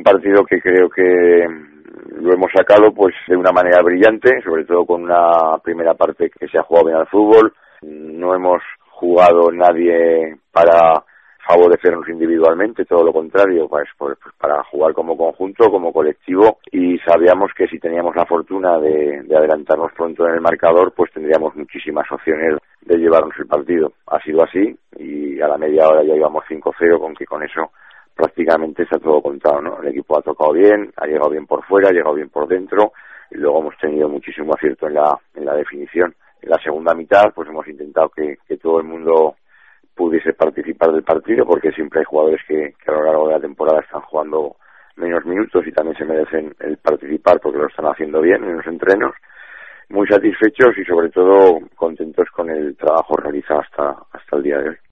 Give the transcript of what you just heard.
partido que creo que lo hemos sacado pues de una manera brillante, sobre todo con una primera parte que se ha jugado bien al fútbol. No hemos jugado nadie para favorecernos individualmente, todo lo contrario, pues para jugar como conjunto, como colectivo, y sabíamos que si teníamos la fortuna de adelantarnos pronto en el marcador, pues tendríamos muchísimas opciones de llevarnos el partido. Ha sido así y a la media hora ya íbamos 5-0, con eso prácticamente está todo contado, ¿no? El equipo ha tocado bien, ha llegado bien por fuera, ha llegado bien por dentro, y luego hemos tenido muchísimo acierto en la definición. En la segunda mitad pues hemos intentado que todo el mundo pudiese participar del partido, porque siempre hay jugadores que a lo largo de la temporada están jugando menos minutos y también se merecen el participar porque lo están haciendo bien en los entrenos. Muy satisfechos y sobre todo contentos con el trabajo realizado hasta el día de hoy.